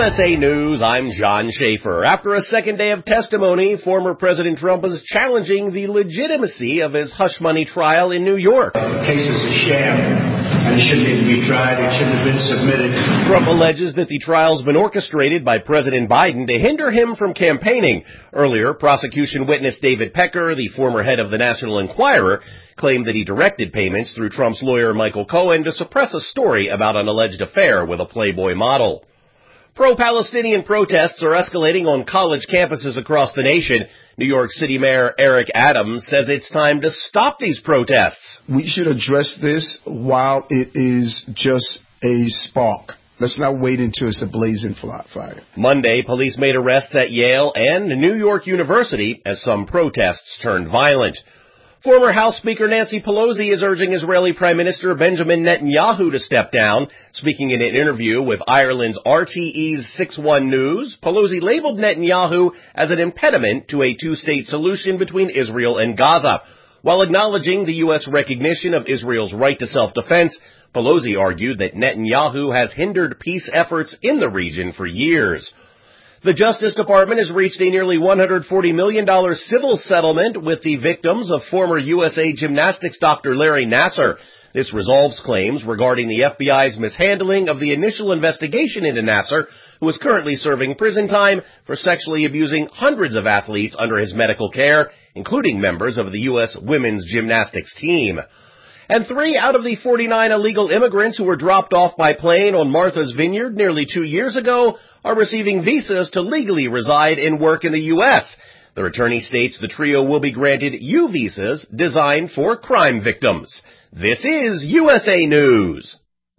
USA News, I'm John Schaefer. After a second day of testimony, former President Trump is challenging the legitimacy of his hush money trial in New York. The case is a sham, and it shouldn't even be tried. It shouldn't have been submitted. Trump alleges that the trial's been orchestrated by President Biden to hinder him from campaigning. Earlier, prosecution witness David Pecker, the former head of the National Enquirer, claimed that he directed payments through Trump's lawyer Michael Cohen to suppress a story about an alleged affair with a Playboy model. Pro-Palestinian protests are escalating on college campuses across the nation. New York City Mayor Eric Adams says it's time to stop these protests. We should address this while it is just a spark. Let's not wait until it's a blazing fire. Monday, police made arrests at Yale and New York University as some protests turned violent. Former House Speaker Nancy Pelosi is urging Israeli Prime Minister Benjamin Netanyahu to step down. Speaking in an interview with Ireland's RTE's 6-1 News, Pelosi labeled Netanyahu as an impediment to a two-state solution between Israel and Gaza. While acknowledging the U.S. recognition of Israel's right to self-defense, Pelosi argued that Netanyahu has hindered peace efforts in the region for years. The Justice Department has reached a nearly $140 million civil settlement with the victims of former USA Gymnastics Dr. Larry Nassar. This resolves claims regarding the FBI's mishandling of the initial investigation into Nassar, who is currently serving prison time for sexually abusing hundreds of athletes under his medical care, including members of the U.S. women's gymnastics team. And 3 out of the 49 illegal immigrants who were dropped off by plane on Martha's Vineyard nearly 2 years ago are receiving visas to legally reside and work in the U.S. Their attorney states the trio will be granted U visas designed for crime victims. This is USA News.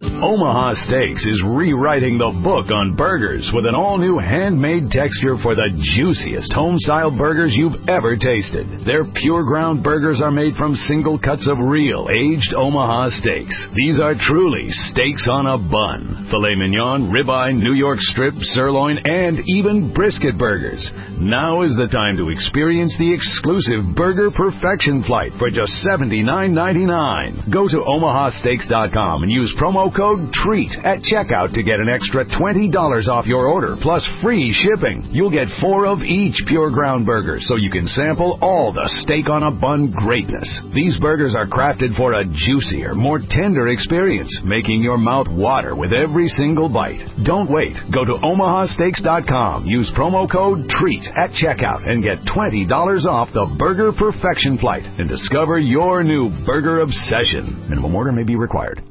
Omaha Steaks is rewriting the book on burgers with an all-new handmade texture for the juiciest home-style burgers you've ever tasted. Their pure ground burgers are made from single cuts of real, aged Omaha steaks. These are truly steaks on a bun. Filet mignon, ribeye, New York strip, sirloin, and even brisket burgers. Now is the time to experience the exclusive Burger Perfection Flight for just $79.99. Go to omahasteaks.com and use promo code TREAT at checkout to get an extra $20 off your order, plus free shipping. You'll get 4 of each pure ground burger, so you can sample all the steak on a bun greatness. These burgers are crafted for a juicier, more tender experience, making your mouth water with every single bite. Don't wait. Go to omahasteaks.com, use promo code TREAT at checkout, and get $20 off the Burger Perfection Flight and discover your new burger obsession. Minimum order may be required.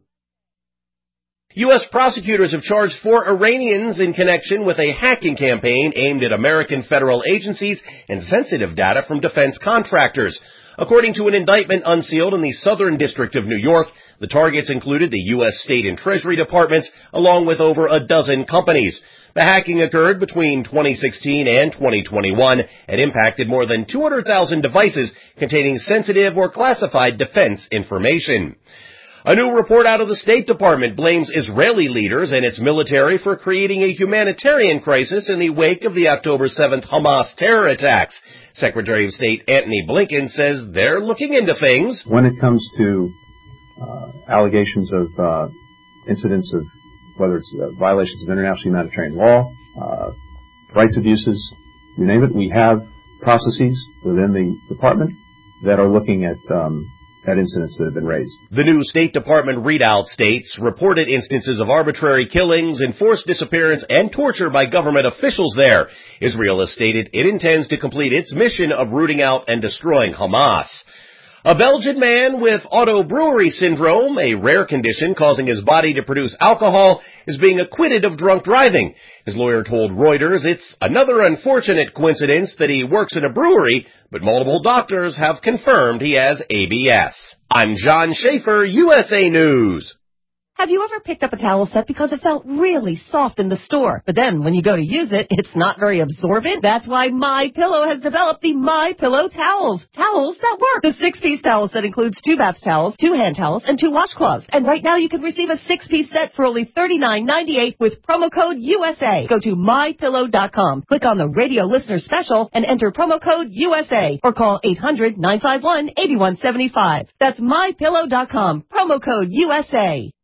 U.S. prosecutors have charged 4 Iranians in connection with a hacking campaign aimed at American federal agencies and sensitive data from defense contractors. According to an indictment unsealed in the Southern District of New York, the targets included the U.S. State and Treasury Departments, along with over a dozen companies. The hacking occurred between 2016 and 2021 and impacted more than 200,000 devices containing sensitive or classified defense information. A new report out of the State Department blames Israeli leaders and its military for creating a humanitarian crisis in the wake of the October 7th Hamas terror attacks. Secretary of State Antony Blinken says they're looking into things. When it comes to allegations of incidents of whether it's violations of international humanitarian law, rights abuses, you name it, we have processes within the department that are looking at incidents that have been raised. The new State Department readout states reported instances of arbitrary killings, enforced disappearance, and torture by government officials there. Israel has stated it intends to complete its mission of rooting out and destroying Hamas. A Belgian man with auto-brewery syndrome, a rare condition causing his body to produce alcohol, is being acquitted of drunk driving. His lawyer told Reuters it's another unfortunate coincidence that he works in a brewery, but multiple doctors have confirmed he has ABS. I'm John Schaefer, USA News. Have you ever picked up a towel set because it felt really soft in the store, but then when you go to use it, it's not very absorbent? That's why MyPillow has developed the MyPillow towels. Towels that work. The 6-piece towel set includes 2 bath towels, 2 hand towels, and 2 washcloths. And right now you can receive a 6-piece set for only $39.98 with promo code USA. Go to MyPillow.com, click on the radio listener special, and enter promo code USA, or call 800-951-8175. That's MyPillow.com, promo code USA.